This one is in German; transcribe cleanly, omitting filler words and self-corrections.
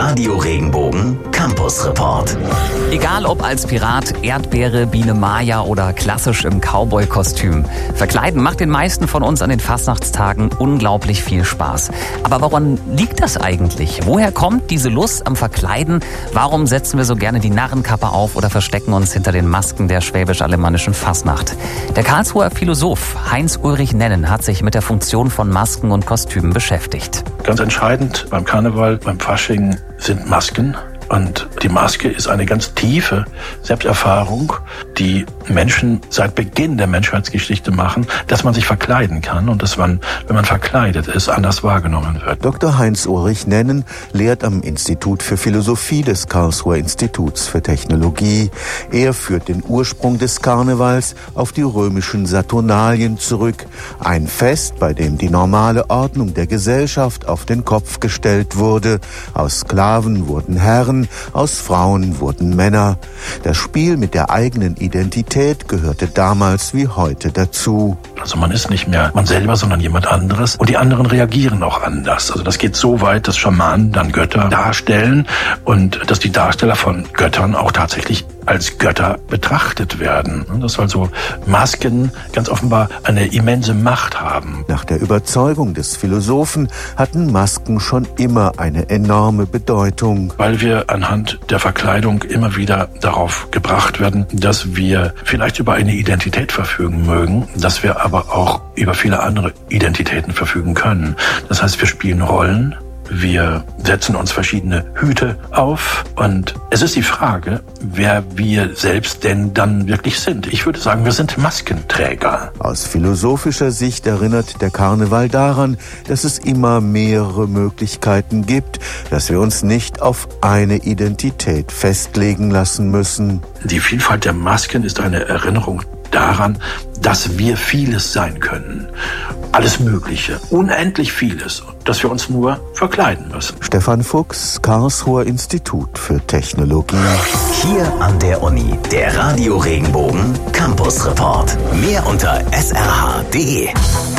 Radio Regenbogen Campus Report. Egal ob als Pirat, Erdbeere, Biene Maya oder klassisch im Cowboy-Kostüm. Verkleiden macht den meisten von uns an den Fastnachtstagen unglaublich viel Spaß. Aber woran liegt das eigentlich? Woher kommt diese Lust am Verkleiden? Warum setzen wir so gerne die Narrenkappe auf oder verstecken uns hinter den Masken der schwäbisch-alemannischen Fastnacht? Der Karlsruher Philosoph Heinz-Ulrich Nennen hat sich mit der Funktion von Masken und Kostümen beschäftigt. Ganz entscheidend beim Karneval, beim Fasching sind Masken. Und die Maske ist eine ganz tiefe Selbsterfahrung, die Menschen seit Beginn der Menschheitsgeschichte machen, dass man sich verkleiden kann und dass man, wenn man verkleidet ist, anders wahrgenommen wird. Dr. Heinz-Ulrich Nennen lehrt am Institut für Philosophie des Karlsruher Instituts für Technologie. Er führt den Ursprung des Karnevals auf die römischen Saturnalien zurück. Ein Fest, bei dem die normale Ordnung der Gesellschaft auf den Kopf gestellt wurde. Aus Sklaven wurden Herren, aus Frauen wurden Männer. Das Spiel mit der eigenen Identität gehörte damals wie heute dazu. Also man ist nicht mehr man selber, sondern jemand anderes. Und die anderen reagieren auch anders. Also das geht so weit, dass Schamanen dann Götter darstellen und dass die Darsteller von Göttern auch tatsächlich als Götter betrachtet werden. Dass also Masken ganz offenbar eine immense Macht haben. Nach der Überzeugung des Philosophen hatten Masken schon immer eine enorme Bedeutung. Weil wir anhand der Verkleidung immer wieder darauf gebracht werden, dass wir vielleicht über eine Identität verfügen mögen, dass wir aber auch über viele andere Identitäten verfügen können. Das heißt, wir spielen Rollen, wir setzen uns verschiedene Hüte auf und es ist die Frage, wer wir selbst denn dann wirklich sind. Ich würde sagen, wir sind Maskenträger. Aus philosophischer Sicht erinnert der Karneval daran, dass es immer mehrere Möglichkeiten gibt, dass wir uns nicht auf eine Identität festlegen lassen müssen. Die Vielfalt der Masken ist eine Erinnerung daran, dass wir vieles sein können. Alles Mögliche, unendlich vieles, dass wir uns nur verkleiden müssen. Stefan Fuchs, Karlsruher Institut für Technologie. Hier an der Uni, der Radio Regenbogen Campus Report. Mehr unter srh.de.